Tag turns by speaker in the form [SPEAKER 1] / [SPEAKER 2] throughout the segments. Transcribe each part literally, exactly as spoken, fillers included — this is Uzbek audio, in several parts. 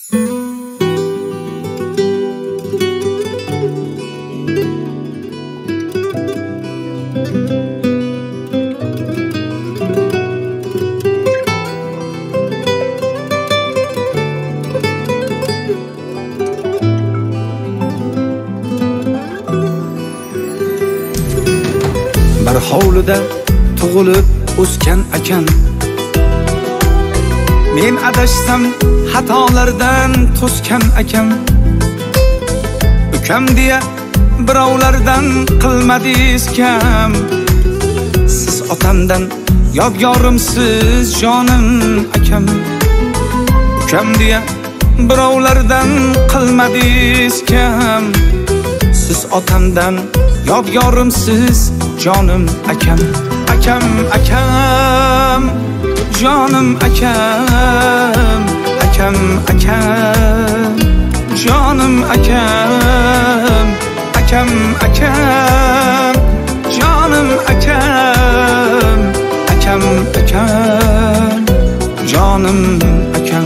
[SPEAKER 1] Bir hovlida tug'ilib o'sgan ekan. Men adashsam xatolardan to'sgan ekan. Ukam deya birovlardan qilmadingiz kam. Siz otamdan yodgorimsiz jonim akam. Ukam deya birovlardan qilmadingiz kam. Siz otamdan yodgorimsiz jonim akam. Akam akam jonim akam. Akam akam jonim akam. Akam akam jonim akam. Akam akam jonim akam.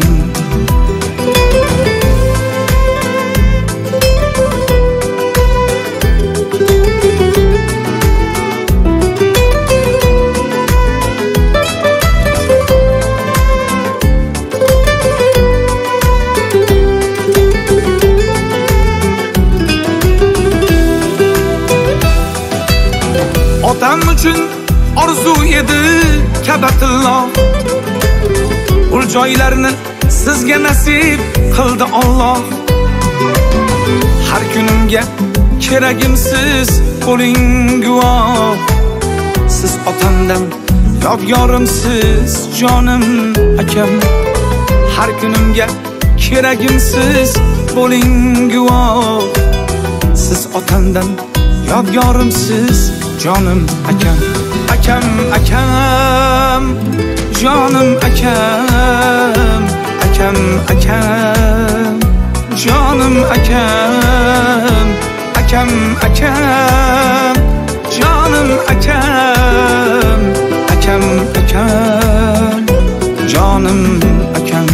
[SPEAKER 1] Otam uchun orzu edi Kabatulloh. Ul joylarni sizga nasib qildi Alloh. Har kunimga keragimsiz bo'ling guvoh. Siz otamdan yodgorimsiz jonim akam. Har kunimga keragimsiz bo'ling guvoh. Siz otamdan yodgorimsiz jonim akam. Akam akam jonim akam. Akam akam jonim akam. Akam akam jonim akam. Akam akam jonim akam.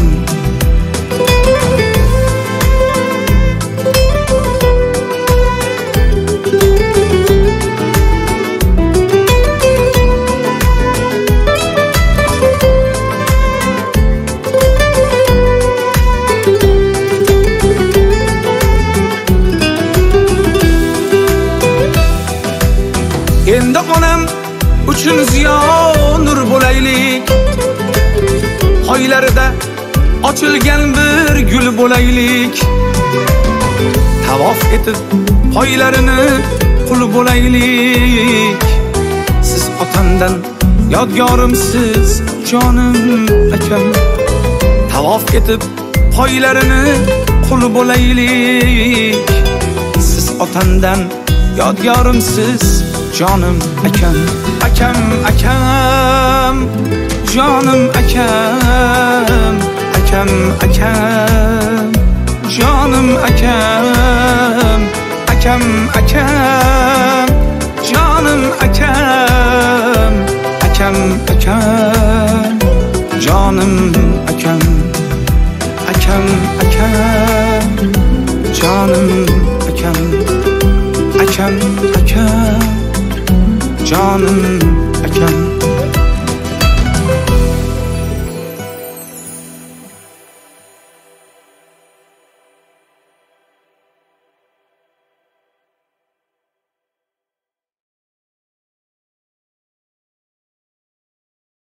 [SPEAKER 1] Endi onam uchun ziyo nur bo'laylik. Hoylarida ochilgan bir gul bo'laylik. Tavof etib poylarini qul bo'laylik. Siz otamdan yodgorimsiz jonim akam. Tavof etib poylarini qul bo'laylik. Siz otamdan yodgorimsiz jonim akam. Akam akam jonim akam. Akam akam jonim akam. Akam akam jonim akam. Akam akam jonim